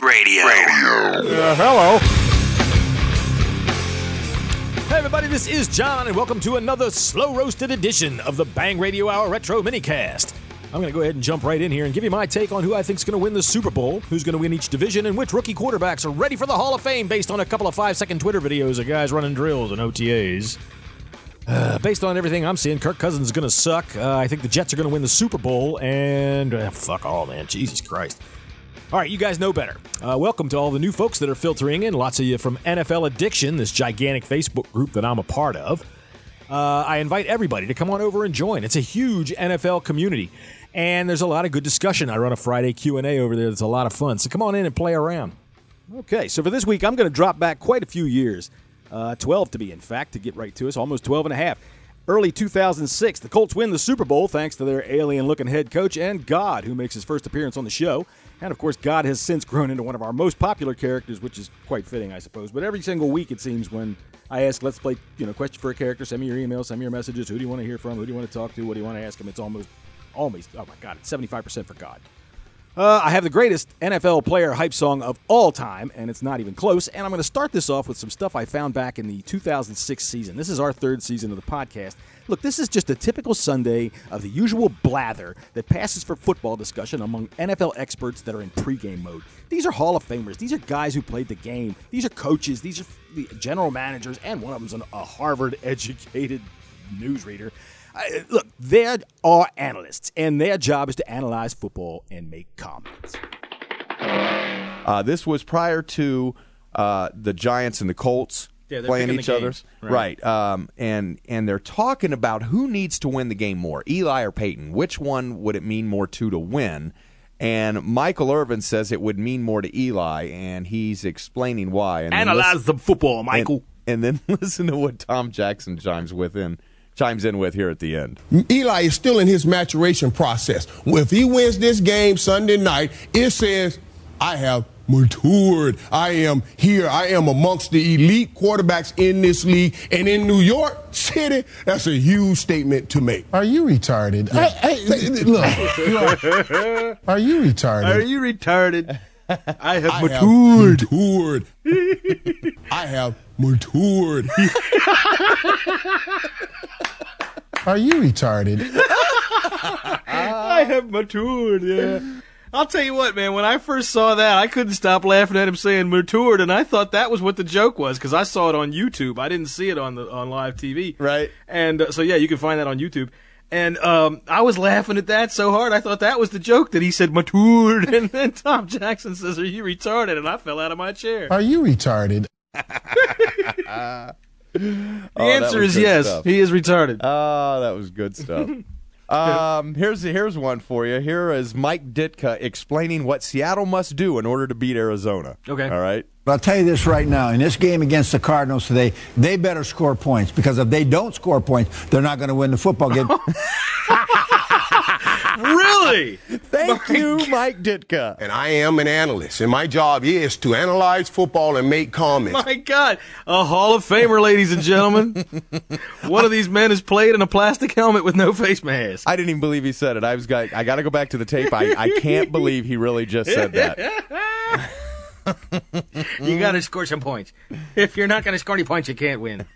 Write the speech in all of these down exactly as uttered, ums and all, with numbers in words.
Radio. Radio. Uh, hello. Hey, everybody, this is John, and welcome to another slow-roasted edition of the Bang Radio Hour Retro Minicast. I'm going to go ahead and jump right in here and give you my take on who I think is going to win the Super Bowl, who's going to win each division, and which rookie quarterbacks are ready for the Hall of Fame based on a couple of five-second Twitter videos of guys running drills and O T As. Uh, based on everything I'm seeing, Kirk Cousins is going to suck. Uh, I think the Jets are going to win the Super Bowl, and uh, fuck all, man. Jesus Christ. All right, you guys know better. Uh, welcome to all the new folks that are filtering in. Lots of you from N F L Addiction, this gigantic Facebook group that I'm a part of. Uh, I invite everybody to come on over and join. It's a huge N F L community, and there's a lot of good discussion. I run a Friday Q and A over there that's a lot of fun, so come on in and play around. Okay, so for this week, I'm going to drop back quite a few years, uh, twelve to be, in fact, to get right to us, almost twelve and a half. Early two thousand six, the Colts win the Super Bowl thanks to their alien-looking head coach and God, who makes his first appearance on the show. And, of course, God has since grown into one of our most popular characters, which is quite fitting, I suppose. But every single week, it seems, when I ask, let's play, you know, question for a character, send me your emails, send me your messages, who do you want to hear from, who do you want to talk to, what do you want to ask him, it's almost, almost, oh, my God, it's seventy-five percent for God. Uh, I have the greatest N F L player hype song of all time, and it's not even close. And I'm going to start this off with some stuff I found back in the two thousand six season. This is our third season of the podcast. Look, this is just a typical Sunday of the usual blather that passes for football discussion among N F L experts that are in pregame mode. These are Hall of Famers. These are guys who played the game. These are coaches. These are the general managers, and one of them's an, a Harvard-educated newsreader. Uh, look, they are analysts, and their job is to analyze football and make comments. Uh, this was prior to uh, the Giants and the Colts yeah, playing each other. Right. right. Um, and, and they're talking about who needs to win the game more, Eli or Peyton. Which one would it mean more to to win? And Michael Irvin says it would mean more to Eli, and he's explaining why. And Analyze listen, the football, Michael. And, and then listen to what Tom Jackson chimes within. chimes in with here at the end. Eli is still in his maturation process. If he wins this game Sunday night, it says, I have matured. I am here. I am amongst the elite quarterbacks in this league. And in New York City, that's a huge statement to make. Are you retarded? I, I, look, are you retarded? Are you retarded? I have I matured. Have matured. I have matured. Are you retarded? I have matured, yeah. I'll tell you what, man, when I first saw that, I couldn't stop laughing at him saying matured, and I thought that was what the joke was, because I saw it on YouTube. I didn't see it on the on live T V. Right. And uh, so, yeah, you can find that on YouTube. And um, I was laughing at that so hard, I thought that was the joke, that he said matured, and then Tom Jackson says, are you retarded? And I fell out of my chair. Are you retarded? The Oh, answer is good yes. stuff. He is retarded. Oh, that was good stuff. um, here's here's one for you. Here is Mike Ditka explaining what Seattle must do in order to beat Arizona. Okay. All right. But I'll tell you this right now. In this game against the Cardinals today, they better score points, because if they don't score points, they're not going to win the football game. Really? Thank you, Mike Ditka. And I am an analyst, and my job is to analyze football and make comments. My God. A Hall of Famer, ladies and gentlemen. One of these men has played in a plastic helmet with no face mask. I didn't even believe he said it. I was got. I got to go back to the tape. I, I can't believe he really just said that. You got to score some points. If you're not going to score any points, you can't win.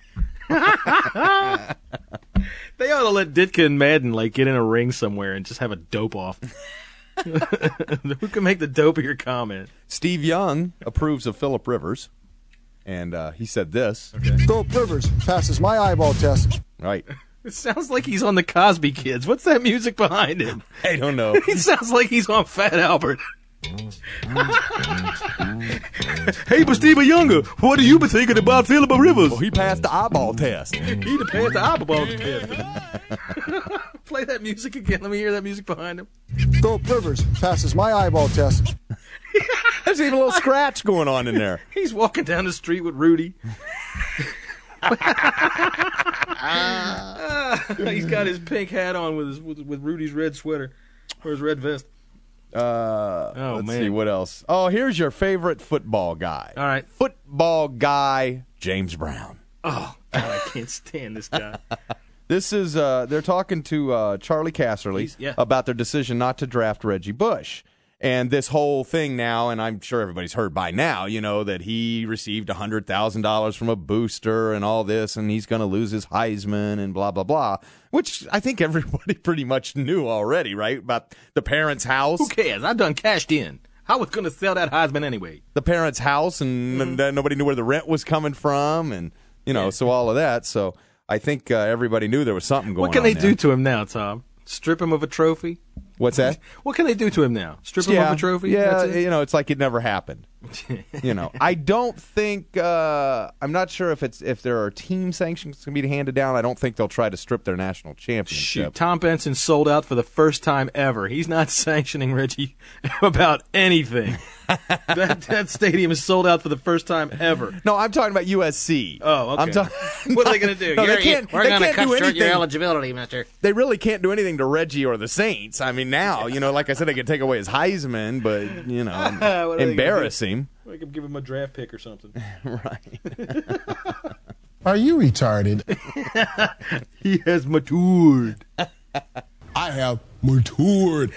They ought to let Ditka and Madden like get in a ring somewhere and just have a dope off. Who can make the dopier comment? Steve Young approves of Phillip Rivers, and uh, he said this. Okay. Phillip Rivers passes my eyeball test. Right. It sounds like he's on the Cosby Kids. What's that music behind him? I don't know. He sounds like he's on Fat Albert. Hey, but Steve Younger, what have you been thinking about Phillip Rivers? Well, he passed the eyeball test. He done passed the eyeball test. Play that music again. Let me hear that music behind him. Phillip Rivers passes my eyeball test. There's even a little scratch going on in there. He's walking down the street with Rudy. He's got his pink hat on with his with, with Rudy's red sweater or his red vest. Uh, Oh, let's man. see what else. Oh, here's your favorite football guy. All right. Football guy, James Brown. Oh, God, I can't stand this guy. This is uh, they're talking to uh, Charlie Casserly He's- yeah. about their decision not to draft Reggie Bush. And this whole thing now, and I'm sure everybody's heard by now, you know, that he received one hundred thousand dollars from a booster and all this, and he's going to lose his Heisman and blah, blah, blah, which I think everybody pretty much knew already, right, about the parents' house. Who cares? I done cashed in. I was going to sell that Heisman anyway. The parents' house, and mm-hmm. then nobody knew where the rent was coming from, and, you know, yeah. so all of that. So I think uh, everybody knew there was something going on. What can they there. do to him now, Tom? Strip him of a trophy? What's that? What can they do to him now? Strip him yeah, of a trophy? Yeah, you know, it's like it never happened. you know, I don't think. Uh, I'm not sure if it's if there are team sanctions going to be handed down. I don't think they'll try to strip their national championship. Shoot, Tom Benson sold out for the first time ever. He's not sanctioning Reggie about anything. that that stadium is sold out for the first time ever. No, I'm talking about U S C. Oh, okay. I'm ta- what are they going to do? No, they can't, We're they going to can't cut do short anything. your eligibility, mister. They really can't do anything to Reggie or the Saints. I mean, now, you know, like I said, they can take away his Heisman, but, you know, embarrass him. We could give him a draft pick or something. Right. Are you retarded? He has matured. I have matured.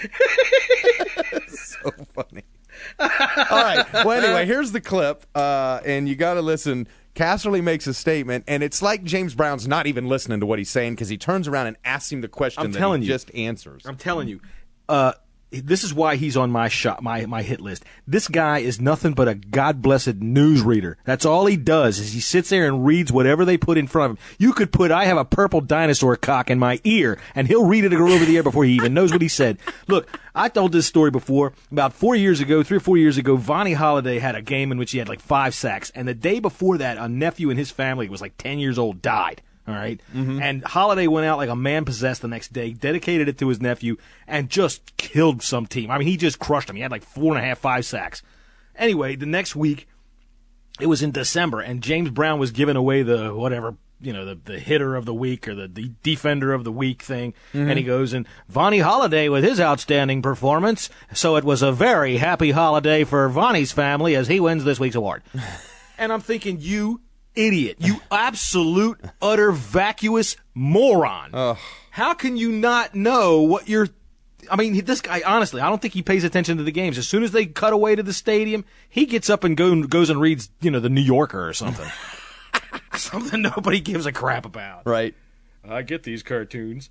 So funny. All right. Well, anyway, here's the clip, uh, and you got to listen. Casserly makes a statement, and it's like James Brown's not even listening to what he's saying because he turns around and asks him the question I'm that telling he you. just answers. I'm telling you. Uh, this is why he's on my shot, my my hit list. This guy is nothing but a God-blessed newsreader. That's all he does is he sits there and reads whatever they put in front of him. You could put, I have a purple dinosaur cock in my ear, and he'll read it over the air before he even knows what he said. Look, I told this story before. About four years ago, three or four years ago, Vonnie Holliday had a game in which he had like five sacks, and the day before that, a nephew in his family who was like ten years old died. All right. Mm-hmm. And Holliday went out like a man possessed the next day, dedicated it to his nephew, and just killed some team. I mean, he just crushed him. He had like four and a half, five sacks. Anyway, the next week, it was in December, and James Brown was giving away the whatever, you know, the, the hitter of the week or the, the defender of the week thing. Mm-hmm. And he goes, and Vonnie Holliday with his outstanding performance. So it was a very happy holiday for Vonnie's family as he wins this week's award. And I'm thinking, you idiot. You absolute, utter, vacuous moron. Ugh. How can you not know what you're... I mean, this guy, honestly, I don't think he pays attention to the games. As soon as they cut away to the stadium, he gets up and go, goes and reads, you know, the New Yorker or something. Something nobody gives a crap about. Right. I get these cartoons.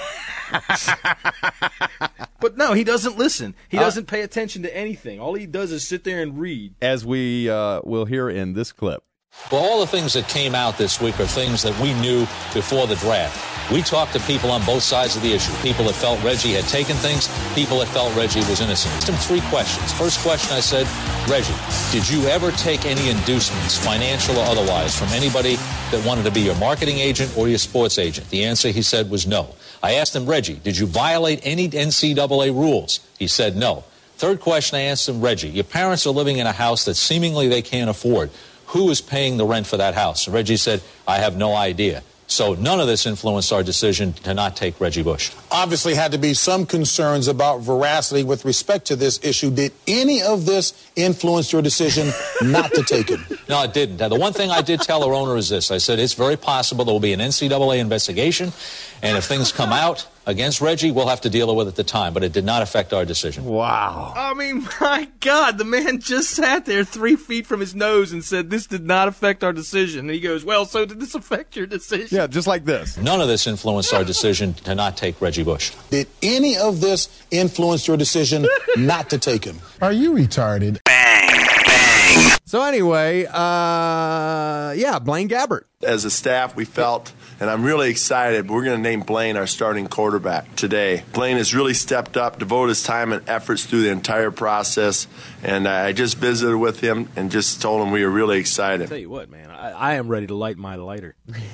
But no, he doesn't listen. He doesn't pay attention to anything. All he does is sit there and read. As we uh, will hear in this clip. Well, all the things that came out this week are things that we knew before the draft. We talked to people on both sides of the issue. People that felt Reggie had taken things, people that felt Reggie was innocent. I asked him three questions. First question, I said, Reggie, did you ever take any inducements, financial or otherwise, from anybody that wanted to be your marketing agent or your sports agent? The answer, he said, was no. I asked him, Reggie, did you violate any N C double A rules? He said no. Third question, I asked him, Reggie, your parents are living in a house that seemingly they can't afford. Who is paying the rent for that house? And Reggie said, I have no idea. So none of this influenced our decision to not take Reggie Bush. Obviously had to be some concerns about veracity with respect to this issue. Did any of this influence your decision not to take him? No, it didn't. Now, the one thing I did tell our owner is this. I said, it's very possible there will be an N C double A investigation, and if things come out against Reggie, we'll have to deal with it at the time, but it did not affect our decision. Wow. I mean, my God, the man just sat there three feet from his nose and said, this did not affect our decision. And he goes, well, so did this affect your decision? Yeah, just like this. None of this influenced our decision to not take Reggie Bush. Did any of this influence your decision not to take him? Are you retarded? So anyway, uh, yeah, Blaine Gabbert. As a staff, we felt, and I'm really excited, we're going to name Blaine our starting quarterback today. Blaine has really stepped up, devoted his time and efforts through the entire process, and I just visited with him and just told him we were really excited. I'll tell you what, man, I, I am ready to light my lighter.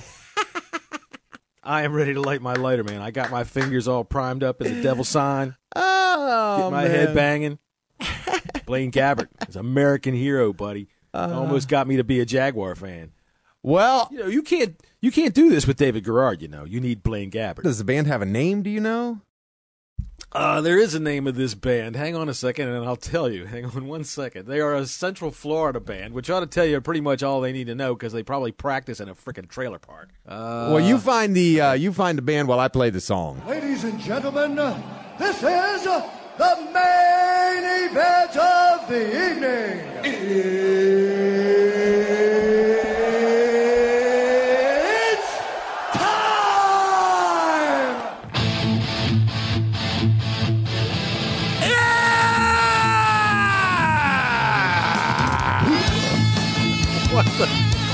I am ready to light my lighter, man. I got my fingers all primed up in the devil sign. Oh, Get my man. head banging. Blaine Gabbert is American hero, buddy. Uh, Almost got me to be a Jaguar fan. Well, you know, you can't you can't do this with David Garrard, you know. You need Blaine Gabbert. Does the band have a name, do you know? Uh, there is a name of this band. Hang on a second, and I'll tell you. Hang on one second. They are a Central Florida band, which ought to tell you pretty much all they need to know because they probably practice in a freaking trailer park. Uh, well, you find the uh, you find the band while I play the song. Ladies and gentlemen, this is the main main event of the evening. It's time! Yeah! What the?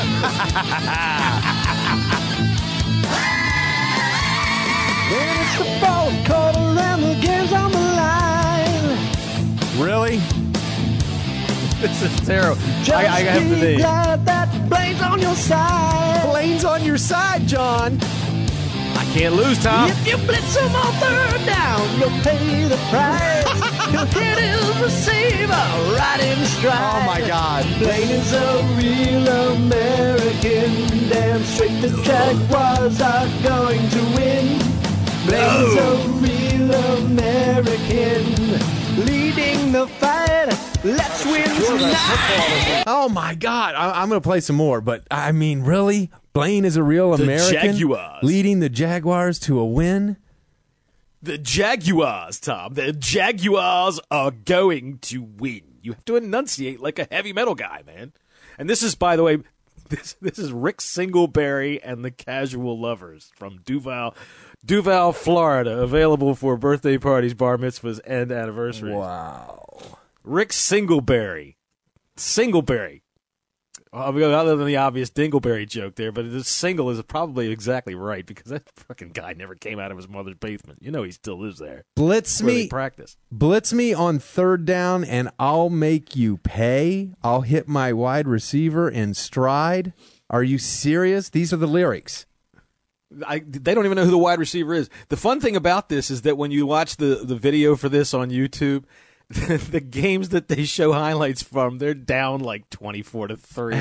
When it's the fourth quarter and the game's on the line. Really? This is terrible. Just I, I have to be name. glad that Blaine's on your side. Blaine's on your side, John. I can't lose, Tom. If you blitz him on third down, you'll pay the price. He'll hit his receiver right in stride. Oh, my God. Blaine is a real American. Damn straight the Jaguars are going to win. Blaine's a real American. Leading the fight. Let's win tonight. Oh, my God. I, I'm going to play some more, but, I mean, really? Blaine is a real The American? Jaguars. Leading the Jaguars to a win? The Jaguars, Tom. The Jaguars are going to win. You have to enunciate like a heavy metal guy, man. And this is, by the way, this this is Rick Singleberry and the Casual Lovers from Duval, Duval, Florida. Available for birthday parties, bar mitzvahs, and anniversaries. Wow. Rick Singleberry. Singleberry. Other than the obvious Dingleberry joke there, but the single is probably exactly right because that fucking guy never came out of his mother's basement. You know he still lives there. Blitz Where they me. practice. Blitz me on third down, and I'll make you pay. I'll hit my wide receiver in stride. Are you serious? These are the lyrics. I, they don't even know who the wide receiver is. The fun thing about this is that when you watch the, the video for this on YouTube, the, the games that they show highlights from, they're down like twenty-four to three,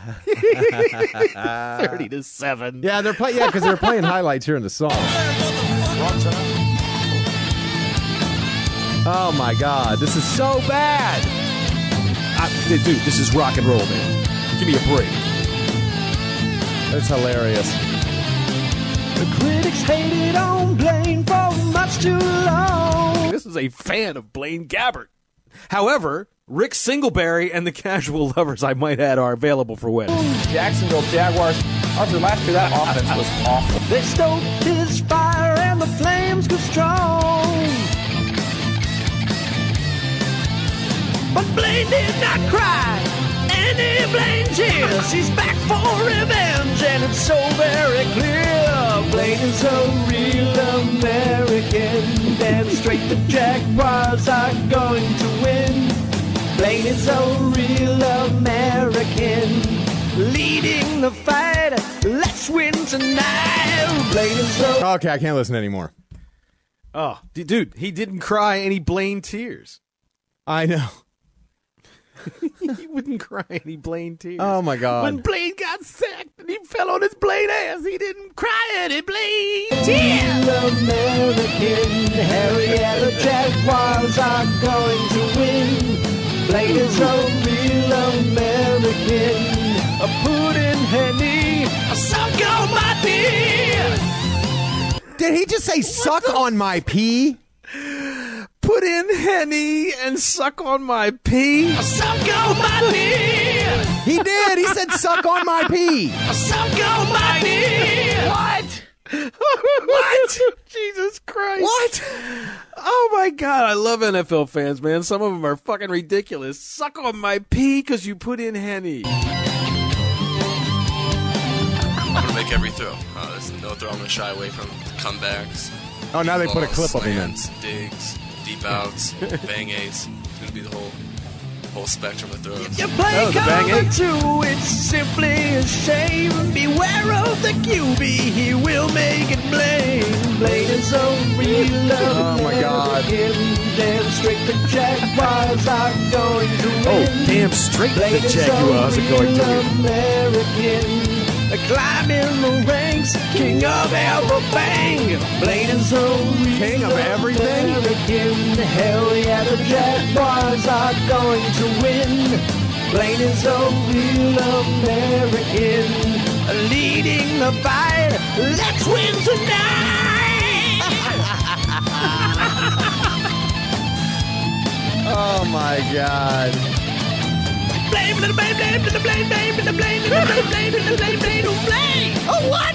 thirty to seven. Yeah, they're play- Yeah, because they're playing highlights here in the song. Oh my God, this is so bad. I, dude, this is rock and roll, man. Give me a break. That's hilarious. The critics hated on Blaine for much too long. This is a fan of Blaine Gabbert. However, Rick Singleberry and the Casual Lovers, I might add, are available for weddings. Jacksonville Jaguars. After last year, that offense was awful. They stoked his fire and the flames grew strong. But Blaine did not cry any Blaine tears. He's back for revenge, and it's so very clear. Blaine is a real American. Damn straight the Jaguars are going to win. Blaine is a real American. Leading the fight. Let's win tonight. Blaine is a... Okay, I can't listen anymore. Oh, d- dude, he didn't cry any Blaine tears. I know. He wouldn't cry any Blaine tears. Oh my God. When Blaine got sacked and he fell on his Blaine ass, he didn't cry any Blaine tears. Real American. Harry and the Jaguars are going to win. Blaine is a real American. A pudding Henny, a suck on my pee. Did he just say suck on my pee? Put in Henny and suck on my pee. A suck on my pee. He did. He said suck on my pee. A suck on my pee. What? What? Jesus Christ. What? Oh my God, I love N F L fans, man. Some of them are fucking ridiculous. Suck on my pee because you put in Henny. I'm going to make every throw. Uh, there's no throw I'm going to shy away from. Comebacks. Oh, now they put a balls, clip of him in. slants, digs, deep outs, bang eights. It's going to be the whole whole spectrum of throws. You play Oh, the bang cover eight. two, it's simply a shame. Beware of the Q B, he will make it blame. Blaine is a real Oh, my God. American. Damn straight the Jaguars are going to win. Oh, damn straight the Blaine is Jaguars a are going to real win. American. Climbing the ranks, king of everything. Blaine is a real King of everything? American. Hell yeah, the Jaguars are going to win. Blaine is a real American. Leading the fight. Let's win tonight. Oh Oh, my God. Blame, blame, blame, blame, blame, blame, blame, blame, blame, blame, blame, blame, blame, blame. Oh, what?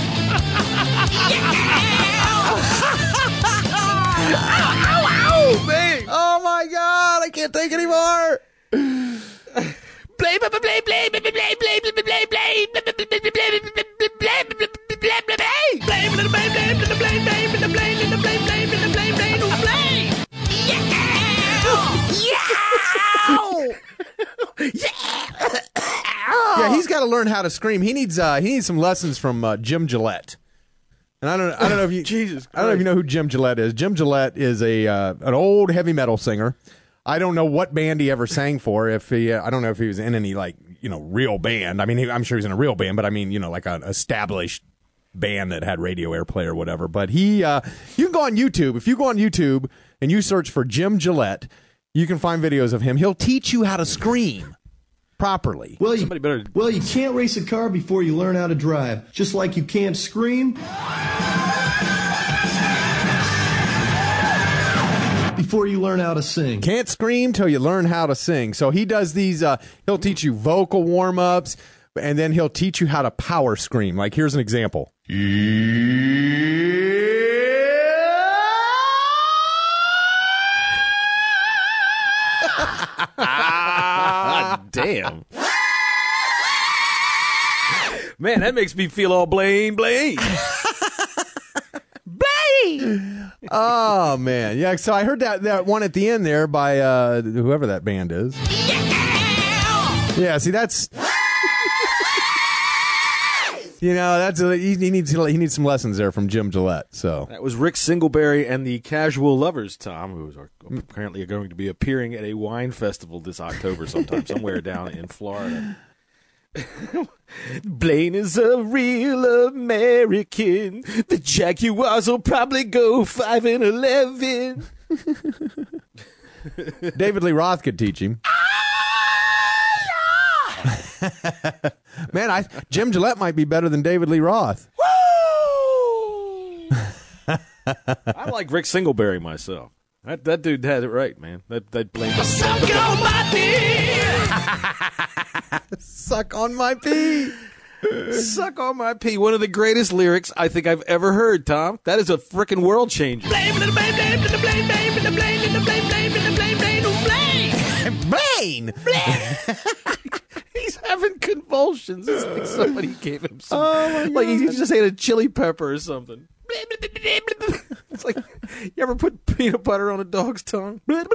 Ow, ow, ow, man. Oh, my God. I can't take anymore. Blame, blame, blame, blame, blame, blame, blame, blame, blame, blame, blame, Yeah, he's got to learn how to scream. He needs uh, he needs some lessons from uh, Jim Gillette. And I don't I don't know if you Jesus I don't know if you know who Jim Gillette is. Jim Gillette is a uh, an old heavy metal singer. I don't know what band he ever sang for. If he, uh, I don't know if he was in any like you know real band. I mean, he, I'm sure he's in a real band, but I mean, you know, like an established band that had radio airplay or whatever. But he, uh, you can go on YouTube. If you go on YouTube and you search for Jim Gillette, you can find videos of him. He'll teach you how to scream properly. Well, you, better... well, you can't race a car before you learn how to drive. Just like you can't scream before you learn how to sing. Can't scream till you learn how to sing. So he does these, uh, he'll teach you vocal warm-ups, and then he'll teach you how to power scream. Like, here's an example. Ah, damn. Man, that makes me feel all blame, blame. Blame! Oh, man. Yeah, so I heard that, that one at the end there by uh, whoever that band is. Yeah, see, that's... You know, that's a, he, he needs he needs some lessons there from Jim Gillette. So that was Rick Singleberry and the Casual Lovers, Tom, who are apparently going to be appearing at a wine festival this October sometime, somewhere down in Florida. Blaine is a real American. The Jaguars will probably go five and eleven. David Lee Roth could teach him. Man, I Jim Gillette might be better than David Lee Roth. Woo! I like Rick Singleberry myself. That that dude had it right, man. That that Blaine. Suck on my pee. Suck on my pee. Suck on my pee. One of the greatest lyrics I think I've ever heard, Tom. That is a freaking world changer. Blame, blame, blame, blame, blame, blame, blame, blame, blame, blame, blame, blame, blame, Blaine. Blaine. He's having convulsions. It's like somebody gave him some. Oh like he just ate a chili pepper or something. It's like, you ever put peanut butter on a dog's tongue? Bang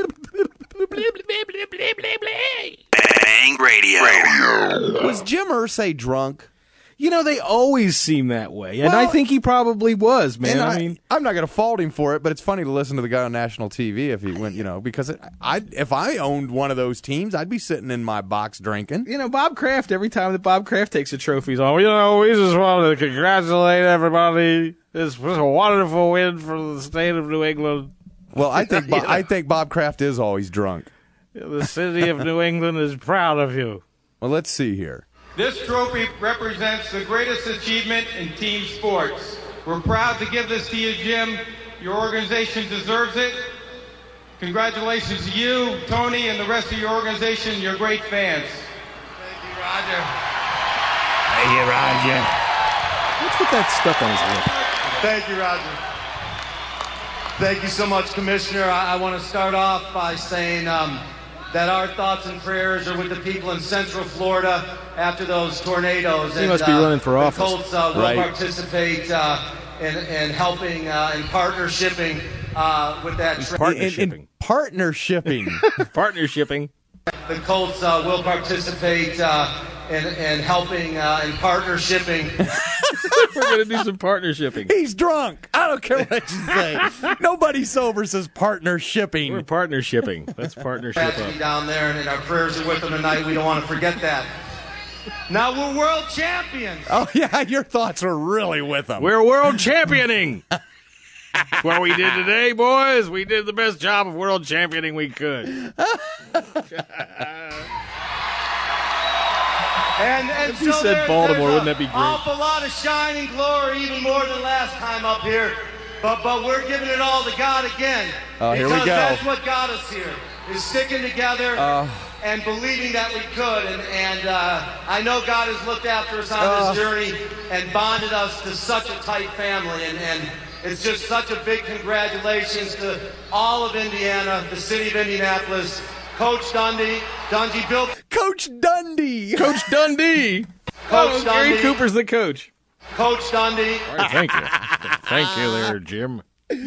Radio. Was Jim Irsay drunk? You know, they always seem that way, and well, I think he probably was, man. I, I mean, I'm not going to fault him for it, but it's funny to listen to the guy on national T V if he went, you know, because it, I, if I owned one of those teams, I'd be sitting in my box drinking. You know, Bob Kraft. Every time that Bob Kraft takes a trophy, he's on. You know, we just want to congratulate everybody. This was a wonderful win for the state of New England. Well, I think Bob, I think Bob Kraft is always drunk. The city of New England is proud of you. Well, let's see here. This trophy represents the greatest achievement in team sports. We're proud to give this to you, Jim. Your organization deserves it. Congratulations to you, Tony, and the rest of your organization. You're great fans. Thank you, Roger. Thank you, Roger. What's with that stuff on his lip? Thank you, Roger. Thank you so much, Commissioner. I, I want to start off by saying um, that our thoughts and prayers are with the people in Central Florida after those tornadoes. He and, must be uh, running for office. The Colts uh, will right. participate uh, in, in helping uh, in partnershipping uh, with that. Tra- partnershipping. In, in partnershipping. partnershipping. The Colts uh, will participate uh, in, in helping uh, in partnershipping. We're going to do some partnershipping. He's drunk. I don't care what you say. Nobody sober says partnershipping. We're partnershipping. That's partnership up. Down there, and our prayers are with them tonight. We don't want to forget that. Now we're world champions. Oh, yeah, your thoughts are really with them. We're world championing. That's what we did today, boys. We did the best job of world championing we could. And, and if so you said there, Baltimore, wouldn't that be great? Awful lot of shining glory, even more than last time up here. But but we're giving it all to God again. Oh, here we because go. That's what got us here. is sticking together Uh. and believing that we could. And, and uh, I know God has looked after us on Uh. this journey and bonded us to such a tight family. And, and it's just such a big congratulations to all of Indiana, the city of Indianapolis, Coach Dundee, Dungey built. Coach Dundee. Coach Dundee. Coach oh, Dundee. Gary Cooper's the coach. Coach Dundee. All right, thank you. Thank you there, Jim.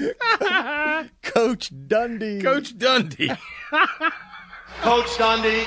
Coach Dundee. Coach Dundee. Coach Dundee.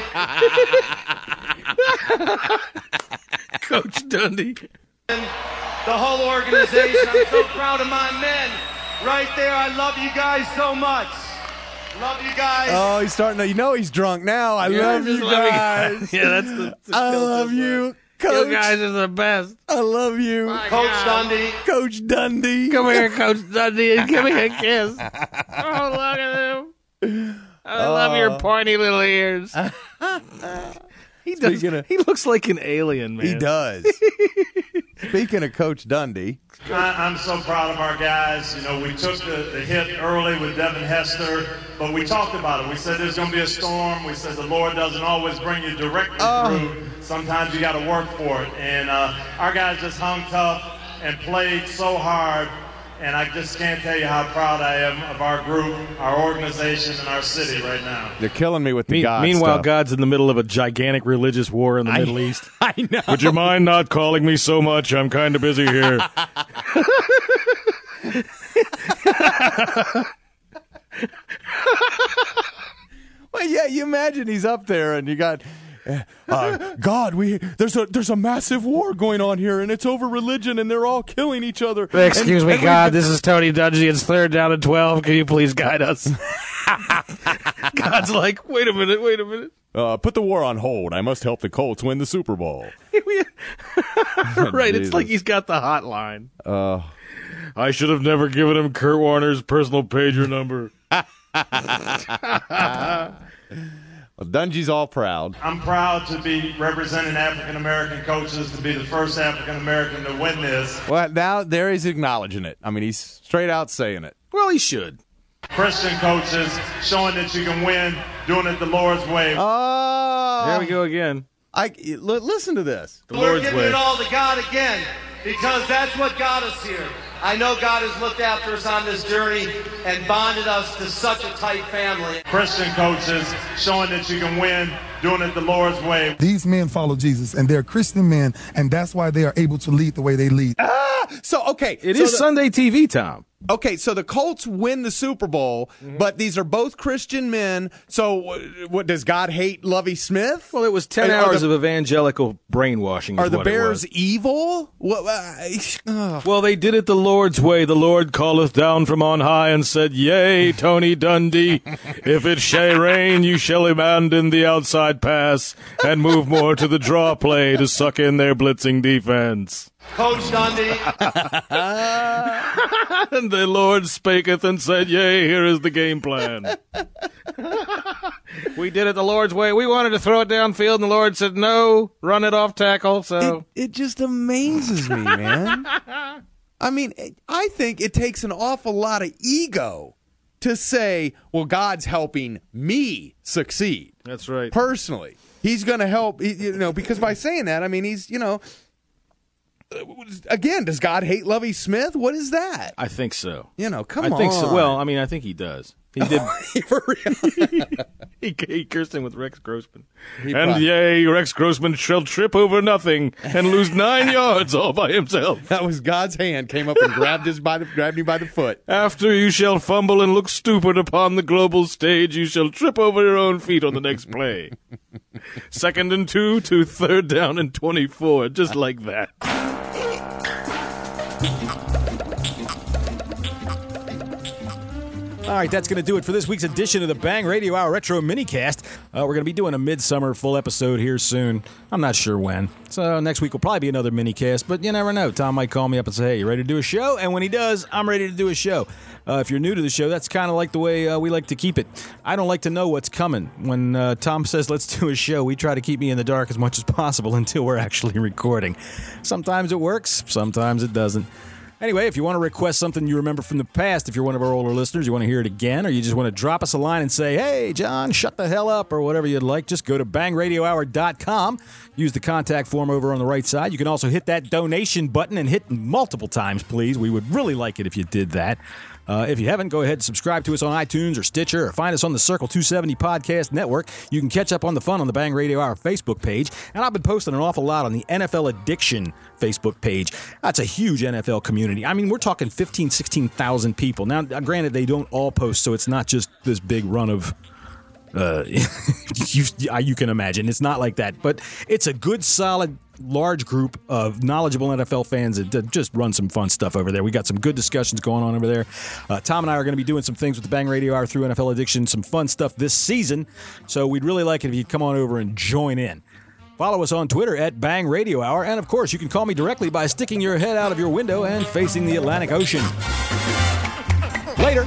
Coach Dundee. And the whole organization. I'm so proud of my men. Right there. I love you guys so much. Love you guys. Oh, he's starting to, you know he's drunk now. I Yeah, love just you love you guys. guys. Yeah, that's the- that's the I filter love for you, Coach. You guys are the best. I love you. My Coach God. Dundee. Coach Dundee. Come here, Coach Dundee, and give me a kiss. Oh, look at him. I love your pointy little ears. He does. Speaking of- He looks like an alien, man. He does. Speaking of Coach Dundee. I, I'm so proud of our guys. You know, we took the, the hit early with Devin Hester, but we talked about it. We said there's going to be a storm. We said the Lord doesn't always bring you directly Oh. through. Sometimes you got to work for it. And uh, our guys just hung tough and played so hard. And I just can't tell you how proud I am of our group, our organization, and our city right now. They're killing me with the Me- God meanwhile, stuff. God's in the middle of a gigantic religious war in the I- Middle East. I know. Would you mind not calling me so much? I'm kind of busy here. Well, yeah, you imagine he's up there and you got, uh, God, we there's a there's a massive war going on here and it's over religion and they're all killing each other. Excuse And- me, and God. we- This is Tony Dungy. It's third down and twelve. Can you please guide us? God's like, wait a minute, wait a minute. Uh, put the war on hold. I must help the Colts win the Super Bowl. Right, it's Jesus. like he's got the hotline. Uh, I should have never given him Kurt Warner's personal pager number. well, Dungy's all proud. I'm proud to be representing African American coaches, to be the first African American to win this. Well, now there he's acknowledging it. I mean, he's straight out saying it. Well, he should. Christian coaches showing that you can win, doing it the Lord's way. Oh, There we go again. I l- listen to this. The We're Lord's giving way. it all to God again because that's what got us here. I know God has looked after us on this journey and bonded us to such a tight family. Christian coaches showing that you can win, doing it the Lord's way. These men follow Jesus, and they're Christian men, and that's why they are able to lead the way they lead. Ah, so okay, It so is the- Sunday T V, Tom. Okay, so the Colts win the Super Bowl, but these are both Christian men. So, uh, what does God hate Lovie Smith? Well, it was ten Are- are hours the- of evangelical brainwashing. is Are the what it Bears was. evil? What? Uh, ugh. Well, they did it the Lord's way. The Lord calleth down from on high and said, Yea, Tony Dundee, if it shall rain, you shall abandon the outside pass and move more to the draw play to suck in their blitzing defense. Coach Dundee. And the Lord spaketh and said, Yea, here is the game plan. We did it the Lord's way. We wanted to throw it downfield, and the Lord said, no, run it off tackle. So It, it just amazes me, man. I mean, I think it takes an awful lot of ego to say, well, God's helping me succeed. That's right. Personally. He's going to help, he- you know, because by saying that, I mean, he's, you know, again, does God hate Lovie Smith? What is that? I think so. You know, come I on. think so. Well, I mean, I think he does. He did. he, he cursed him with Rex Grossman. He and probably- yea, Rex Grossman shall trip over nothing and lose nine yards all by himself. That was God's hand came up and grabbed his by the grabbed him by the foot. After you shall fumble and look stupid upon the global stage, you shall trip over your own feet on the next play. Second and two to third down and twenty-four, just like that. All right, that's going to do it for this week's edition of the Bang Radio Hour Retro Minicast. Uh, we're going to be doing a midsummer full episode here soon. I'm not sure when. So next week will probably be another minicast, but you never know. Tom might call me up and say, hey, you ready to do a show? And when he does, I'm ready to do a show. Uh, if you're new to the show, that's kind of like the way uh, we like to keep it. I don't like to know what's coming. When uh, Tom says, let's do a show, we try to keep me in the dark as much as possible until we're actually recording. Sometimes it works, sometimes it doesn't. Anyway, if you want to request something you remember from the past, if you're one of our older listeners, you want to hear it again, or you just want to drop us a line and say, hey, John, shut the hell up, or whatever you'd like, just go to bang radio hour dot com. Use the contact form over on the right side. You can also hit that donation button and hit multiple times, please. We would really like it if you did that. Uh, if you haven't, go ahead and subscribe to us on iTunes or Stitcher, or find us on the Circle two seventy Podcast Network. You can catch up on the fun on the Bang Radio Hour Facebook page, and I've been posting an awful lot on the N F L Addiction Facebook page. That's a huge N F L community. I mean, we're talking fifteen, sixteen thousand people. Now, granted, they don't all post, so it's not just this big run of... Uh, you, you can imagine. It's not like that. But it's a good, solid, large group of knowledgeable N F L fans that just run some fun stuff over there. We got some good discussions going on over there. Uh, Tom and I are going to be doing some things with the Bang Radio Hour through N F L Addiction, some fun stuff this season. So we'd really like it if you'd come on over and join in. Follow us on Twitter at Bang Radio Hour. And, of course, you can call me directly by sticking your head out of your window and facing the Atlantic Ocean. Later.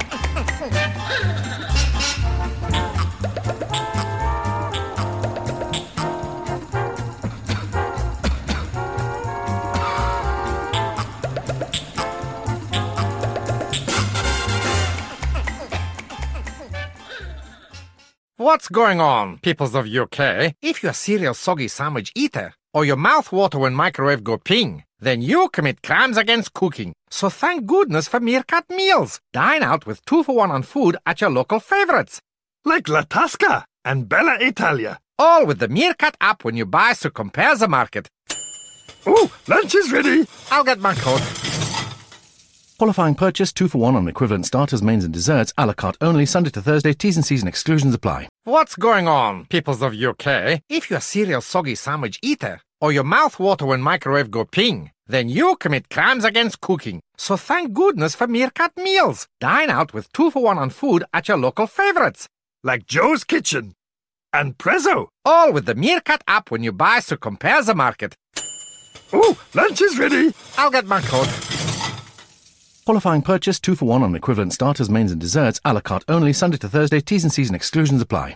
What's going on, peoples of U K? If you're a serial soggy sandwich eater, or your mouth water when microwave go ping, then you commit crimes against cooking. So thank goodness for Meerkat Meals. Dine out with two for one on food at your local favorites. Like La Tasca and Bella Italia. All with the Meerkat app when you buy, so compare the market. Ooh, lunch is ready. I'll get my coat. Qualifying purchase, two for one on equivalent starters, mains and desserts, a la carte only, Sunday to Thursday, T's and C's and exclusions apply. What's going on, peoples of U K? If you're a serial soggy sandwich eater, or your mouth water when microwave go ping, then you commit crimes against cooking. So thank goodness for Meerkat Meals. Dine out with two for one on food at your local favorites. Like Joe's Kitchen and Prezzo. All with the Meerkat app when you buy, so compare the market. Ooh, lunch is ready. I'll get my coat. Qualifying purchase, two for one on equivalent starters, mains and desserts, a la carte only, Sunday to Thursday, T's and C's and exclusions apply.